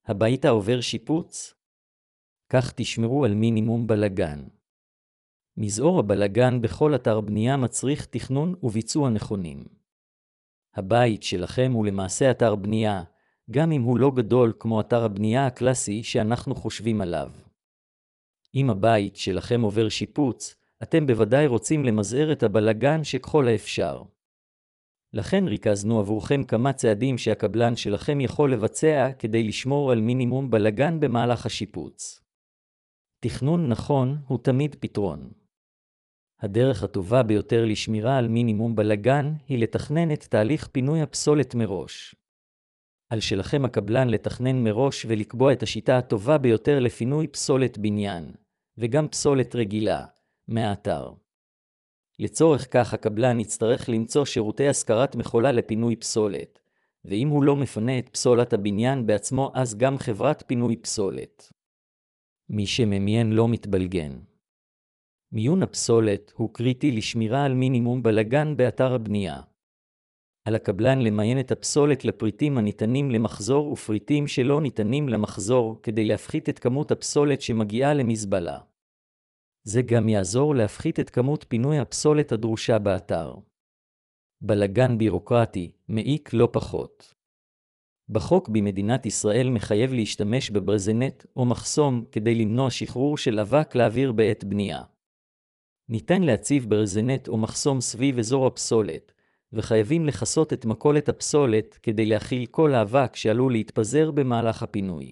הבית עובר שיפוץ? כך תשמרו על מינימום בלגן. מזעור הבלגן בכל אתר בנייה מצריך תכנון וביצוע נכונים. הבית שלכם הוא למעשה אתר בנייה, גם אם הוא לא גדול כמו אתר הבנייה הקלאסי שאנחנו חושבים עליו. אם הבית שלכם עובר שיפוץ, אתם בוודאי רוצים למזער את הבלגן שככל האפשר. לכן ריכזנו עבורכם כמה צעדים שהקבלן שלכם יכול לבצע כדי לשמור על מינימום בלגן במהלך השיפוץ. תכנון נכון הוא תמיד פתרון. הדרך הטובה ביותר לשמירה על מינימום בלגן היא לתכנן את תהליך פינוי הפסולת מראש. על שלכם הקבלן לתכנן מראש ולקבוע את השיטה הטובה ביותר לפינוי פסולת בניין, וגם פסולת רגילה, מהאתר. לצורך כך הקבלן יצטרך למצוא שירותי השכרת מכולה לפינוי פסולת, ואם הוא לא מפנה את פסולת הבניין בעצמו אז גם חברת פינוי פסולת. מי שממיין לא מתבלגן. מיון הפסולת הוא קריטי לשמירה על מינימום בלגן באתר הבנייה. על הקבלן למיין את הפסולת לפריטים הניתנים למחזור ופריטים שלא ניתנים למחזור כדי להפחית את כמות הפסולת שמגיעה למזבלה. זה גם יעזור להפחית את כמות פינוי הפסולת הדרושה באתר. בלגן בירוקרטי, מעיק לא פחות. בחוק במדינת ישראל מחייב להשתמש בברזנט או מחסום כדי למנוע שחרור של אבק לאוויר בעת בנייה. ניתן להציב ברזנט או מחסום סביב אזור הפסולת, וחייבים לחסות את מקולת הפסולת כדי להכיל כל האבק שעלול להתפזר במהלך הפינוי.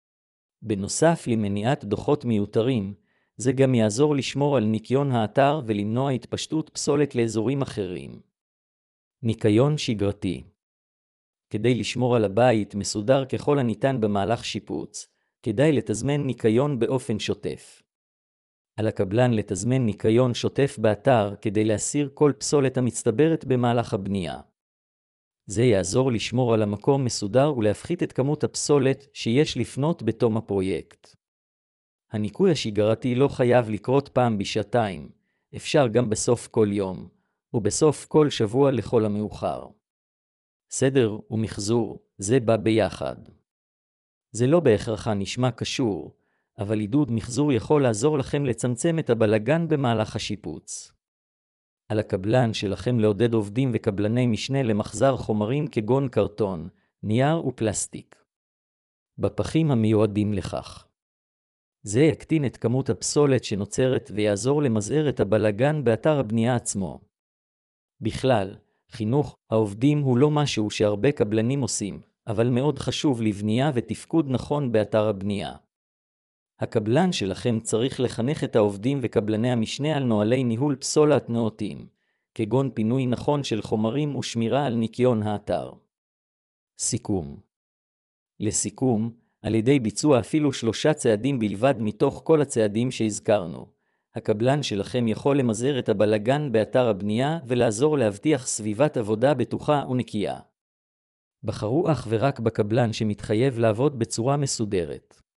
בנוסף למניעת דוחות מיותרים, זה גם יעזור לשמור על ניקיון האתר ולמנוע התפשטות פסולת לאזורים אחרים. ניקיון שגרתי. כדי לשמור על הבית מסודר ככל הניתן במהלך שיפוץ, כדאי לתזמן ניקיון באופן שוטף. על הקבלן לתזמן ניקיון שוטף באתר כדי להסיר כל פסולת המצטברת במהלך הבנייה. זה יעזור לשמור על המקום מסודר ולהפחית את כמות הפסולת שיש לפנות בתום הפרויקט. הניקוי השגרתי לא חייב לקרות פעם בשעתיים, אפשר גם בסוף כל יום, ובסוף כל שבוע לכל המאוחר. סדר ומחזור, זה בא ביחד. זה לא בהכרח נשמע קשור, אבל עידוד מחזור יכול לעזור לכם לצמצם את הבלגן במהלך השיפוץ. על הקבלן שלכם לעודד עובדים וקבלני משנה למחזר חומרים כגון קרטון, נייר ופלסטיק. בפחים המיועדים לכך. זה יקטין את כמות הפסולת שנוצרת ויעזור למזער את הבלגן באתר הבנייה עצמו. בכלל, חינוך העובדים הוא לא משהו שהרבה קבלנים עושים, אבל מאוד חשוב לבנייה ותפקוד נכון באתר הבנייה. הקבלן שלכם צריך לחנך את העובדים וקבלני המשנה על נוהלי ניהול פסולת נאותים, כגון פינוי נכון של חומרים ושמירה על ניקיון האתר. סיכום. לסיכום, על ידי ביצוע אפילו 3 צעדים בלבד מתוך כל הצעדים שהזכרנו, הקבלן שלכם יכול למזער את הבלגן באתר הבנייה ולעזור להבטיח סביבת עבודה בטוחה ונקייה. בחרו אך ורק בקבלן שמתחייב לעבוד בצורה מסודרת.